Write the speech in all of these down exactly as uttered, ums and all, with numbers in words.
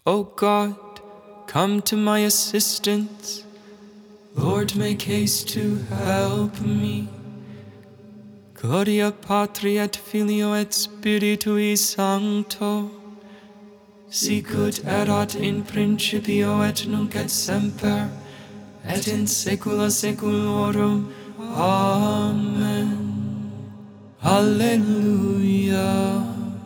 O God, come to my assistance. Lord, make haste to help me. Gloria Patri et Filio et Spiritui Sancto, sicut erat in principio et nunc et semper, et in saecula saeculorum. Amen. Alleluia.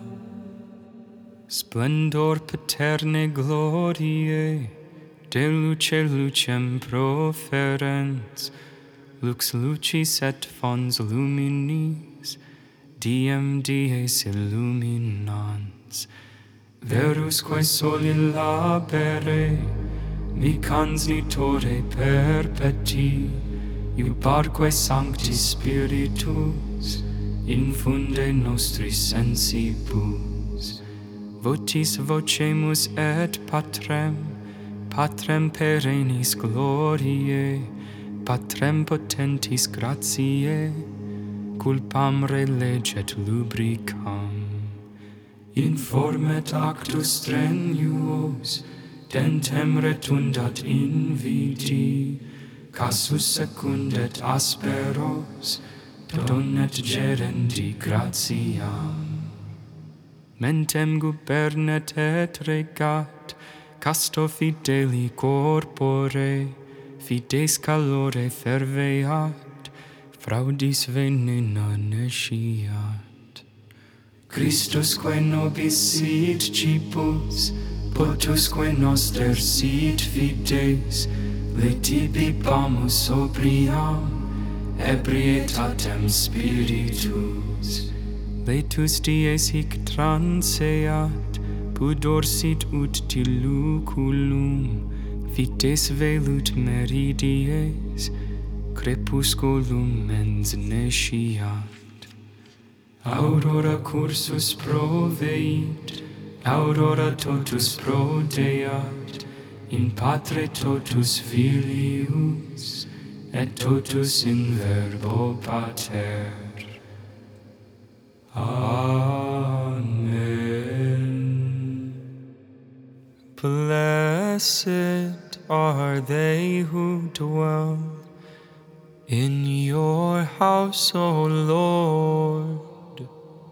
Splendor paterne gloriae, de luce lucem proferens, lux lucis et fons luminis, diem dies illuminans. Verusque soli labere, micans nitore perpeti, iuparque Sancti Spiritus, infunde nostris sensibus. Votis vocemus et Patrem, Patrem perennis gloriae, Patrem potentis gratiae, culpam releget lubricam. Informet actus strenuos, dentem retundat invidi, casus secundet asperos, donet gerendi gratiam. Mentem gubernet et regat, casto fideli corpore, fides calore ferveat, fraudis venena nesciat. Christusque nobis sit cipus, potusque noster sit fides, litibibamus sobriam, ebrietatem spiritus. Letus dies hic transeat, pudor sit ut tiluculum, fides velut meridies, crepusculum mens nesciat. Aurora cursus proveit, aurora totus prodeat, in Patre totus Filius, et totus in Verbo Pater. Amen. Blessed are they who dwell in your house, O Lord.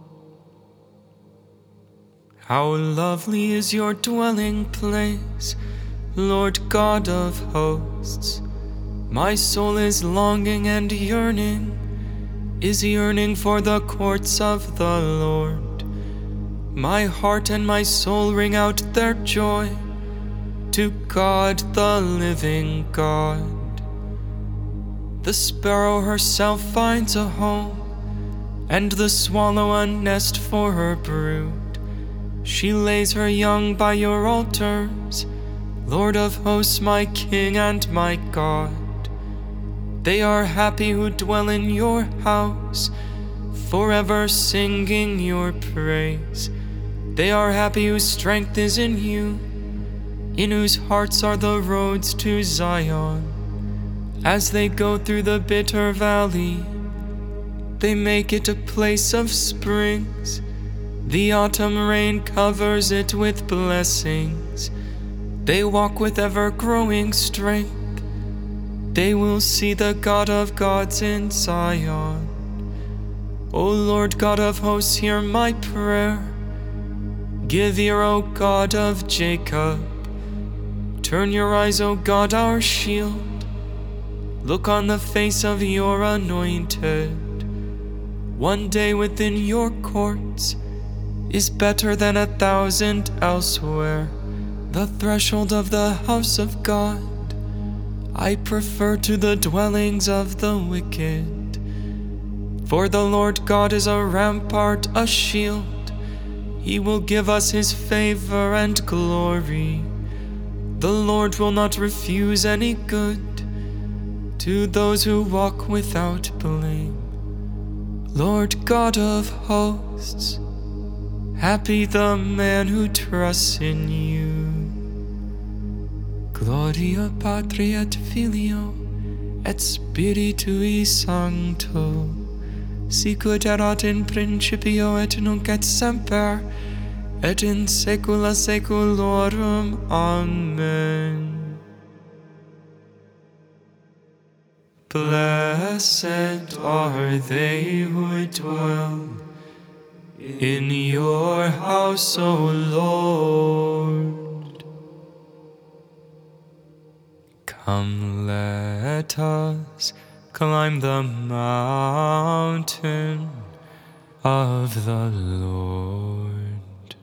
How lovely is your dwelling place, Lord God of hosts. My soul is longing and yearning, is yearning for the courts of the Lord. My heart and my soul ring out their joy to God the living God. The sparrow herself finds a home, and the swallow a nest for her brood. She lays her young by your altars, Lord of hosts, my King and my God. They are happy who dwell in your house, forever singing your praise. They are happy whose strength is in you, in whose hearts are the roads to Zion. As they go through the bitter valley, they make it a place of springs. The autumn rain covers it with blessings. They walk with ever-growing strength. They will see the God of gods in Zion. O Lord God of hosts, hear my prayer. Give ear, O God of Jacob. Turn your eyes, O God, our shield. Look on the face of your anointed. One day within your courts is better than a thousand elsewhere. The threshold of the house of God I prefer to the dwellings of the wicked. For the Lord God is a rampart, a shield. He will give us his favor and glory. The Lord will not refuse any good to those who walk without blame. Lord God of hosts, happy the man who trusts in you. Gloria Patri et Filio et Spiritui Sancto, sicut erat in principio et nunc et semper, et in saecula saeculorum. Amen. Blessed are they who dwell in your house, O Lord. Come, let us climb the mountain of the Lord.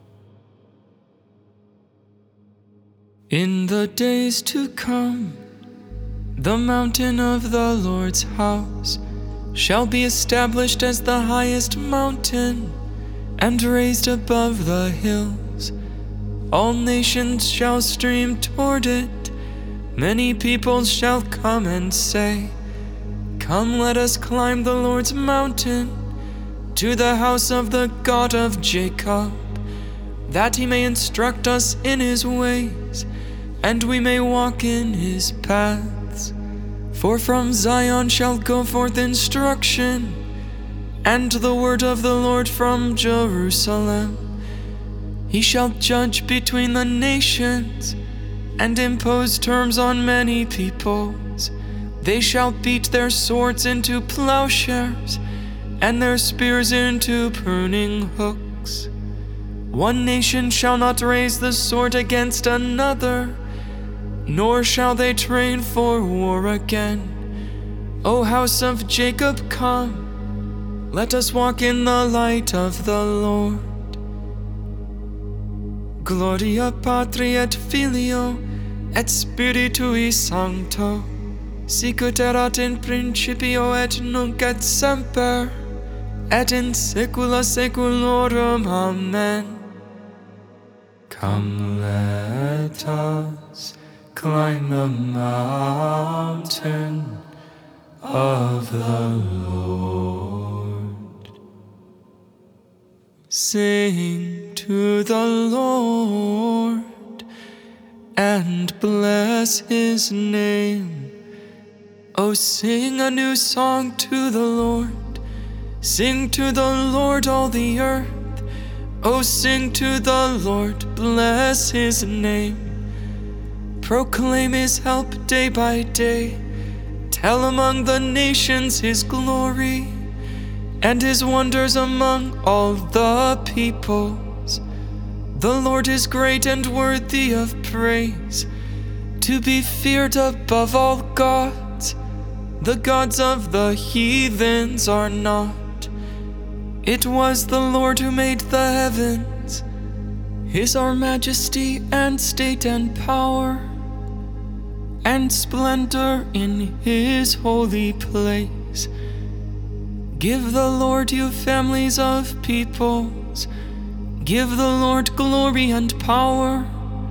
In the days to come, the mountain of the Lord's house shall be established as the highest mountain, and raised above the hills. All nations shall stream toward it. Many peoples shall come and say, Come, let us climb the Lord's mountain, to the house of the God of Jacob, that he may instruct us in his ways, and we may walk in his paths. For from Zion shall go forth instruction, and the word of the Lord from Jerusalem. He shall judge between the nations, and impose terms on many peoples. They shall beat their swords into plowshares, and their spears into pruning hooks. One nation shall not raise the sword against another, nor shall they train for war again. O house of Jacob, come, let us walk in the light of the Lord. Gloria Patri et Filio et Spiritui Sancto, sicut erat in principio et nunc et semper, et in saecula saeculorum. Amen. Come, let us climb the mountain of the Lord. Sing to the Lord and bless his name. Oh, sing a new song to the Lord. Sing to the Lord, all the earth. Oh, sing to the Lord, bless his name. Proclaim his help day by day. Tell among the nations his glory, and his wonders among all the peoples. The Lord is great and worthy of praise, to be feared above all gods. The gods of the heathens are not. It was the Lord who made the heavens. His are majesty and state and power, and splendor in his holy place. Give the Lord, you families of peoples. Give the Lord glory and power.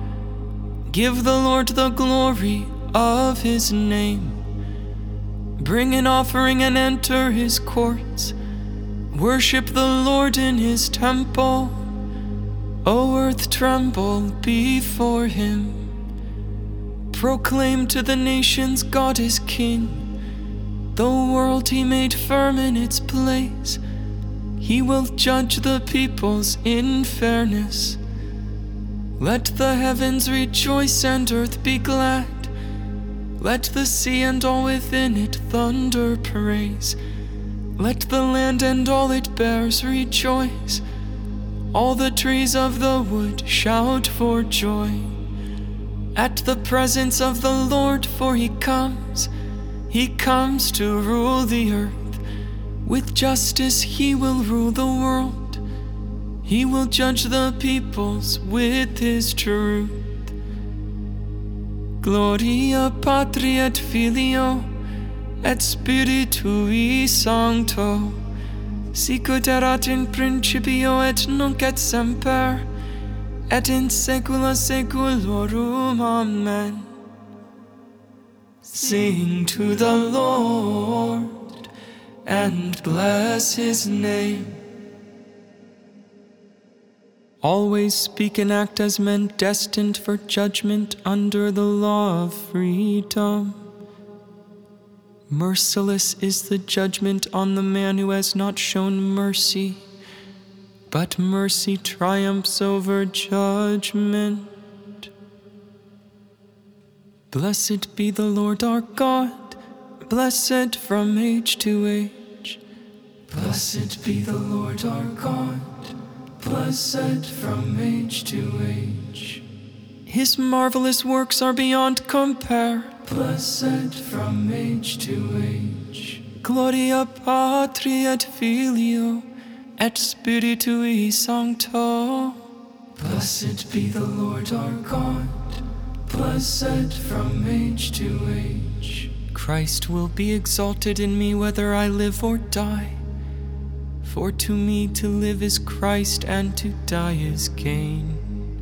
Give the Lord the glory of his name. Bring an offering and enter his courts. Worship the Lord in his temple. O earth, tremble before him. Proclaim to the nations, God is king. The world he made firm in its place. He will judge the peoples in fairness. Let the heavens rejoice and earth be glad. Let the sea and all within it thunder praise. Let the land and all it bears rejoice. All the trees of the wood shout for joy at the presence of the Lord, for he comes. He comes to rule the earth. With justice he will rule the world. He will judge the peoples with his truth. Gloria Patri et Filio et Spiritui Sancto, sicut erat in principio et nunc et semper, et in saecula saeculorum. Amen. Sing to the Lord and bless his name. Always speak and act as men destined for judgment under the law of freedom. Merciless is the judgment on the man who has not shown mercy. but mercy triumphs over judgment. Blessed be the Lord our God, blessed from age to age. Blessed be the Lord our God, blessed from age to age. His marvelous works are beyond compare, blessed from age to age. Gloria Patri et Filio et Spiritui Sancto. Blessed be the Lord our God, blessed from age to age. Christ will be exalted in me whether I live or die. For to me to live is Christ, and to die is gain.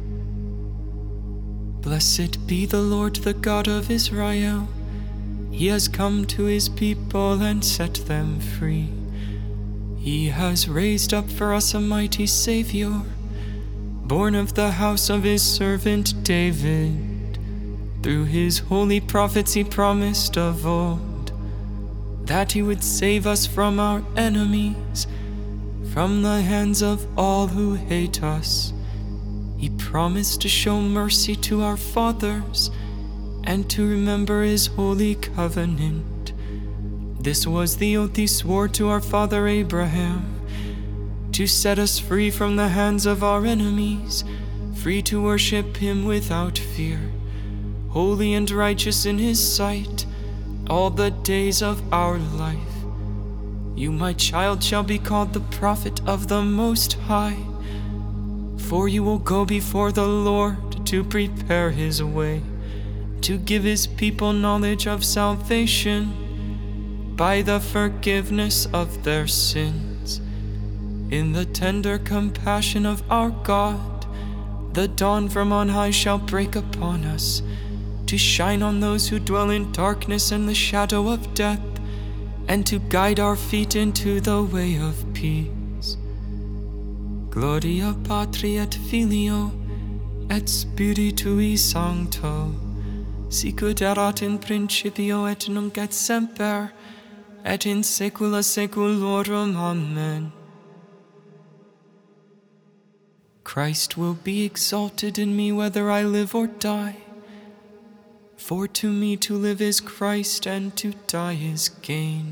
Blessed be the Lord, the God of Israel. He has come to his people and set them free. He has raised up for us a mighty Savior, born of the house of his servant David. Through his holy prophets he promised of old that he would save us from our enemies, from the hands of all who hate us. He promised to show mercy to our fathers and to remember his holy covenant. This was the oath he swore to our father Abraham, to set us free from the hands of our enemies, free to worship him without fear, holy and righteous in his sight, all the days of our life. You, my child, shall be called the prophet of the Most High, for you will go before the Lord to prepare his way, to give his people knowledge of salvation by the forgiveness of their sins. In the tender compassion of our God, the dawn from on high shall break upon us, to shine on those who dwell in darkness and the shadow of death, and to guide our feet into the way of peace. Gloria Patri et Filio et Spiritui Sancto, sicut erat in principio et nunc et semper, et in saecula saeculorum. Amen. Christ will be exalted in me whether I live or die. For to me to live is Christ, and to die is gain.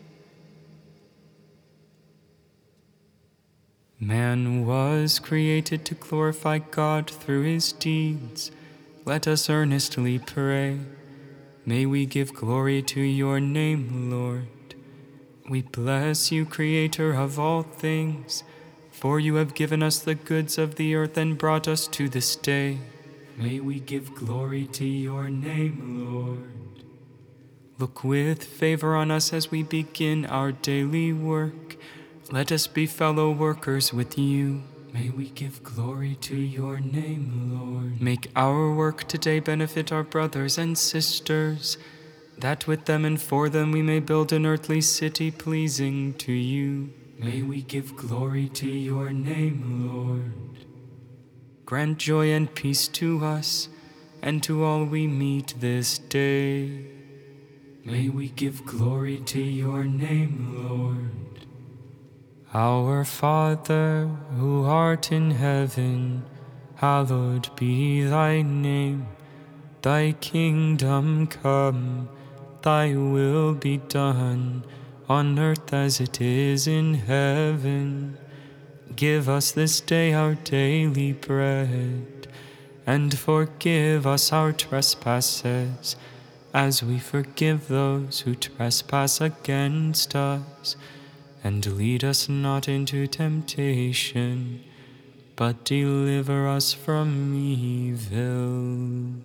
Man was created to glorify God through his deeds. Let us earnestly pray. May we give glory to your name, Lord. We bless you, Creator of all things, for you have given us the goods of the earth and brought us to this day. May we give glory to your name, Lord. Look with favor on us as we begin our daily work. Let us be fellow workers with you. May we give glory to your name, Lord. Make our work today benefit our brothers and sisters, that with them and for them we may build an earthly city pleasing to you. May we give glory to your name, Lord. Grant joy and peace to us and to all we meet this day. May we give glory to your name, Lord. Our Father, who art in heaven, hallowed be thy name. Thy kingdom come, thy will be done, on earth as it is in heaven. Give us this day our daily bread, and forgive us our trespasses, as we forgive those who trespass against us. And lead us not into temptation, but deliver us from evil.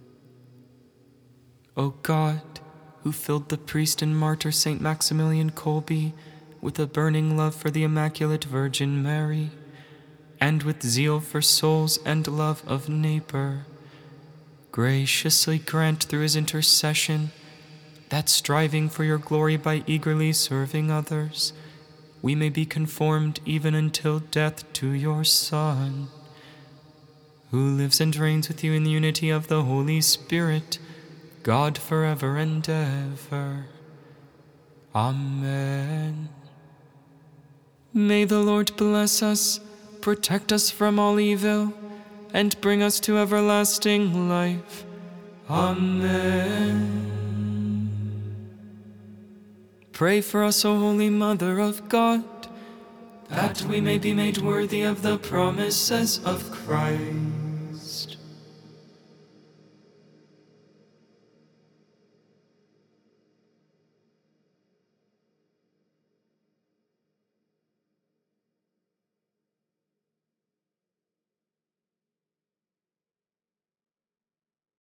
O God, who filled the priest and martyr Saint Maximilian Kolbe with a burning love for the Immaculate Virgin Mary, and with zeal for souls and love of neighbor, graciously grant through his intercession that, striving for your glory by eagerly serving others, we may be conformed even until death to your Son, who lives and reigns with you in the unity of the Holy Spirit, God forever and ever. Amen. May the Lord bless us, protect us from all evil, and bring us to everlasting life. Amen. Pray for us, O Holy Mother of God, that we may be made worthy of the promises of Christ.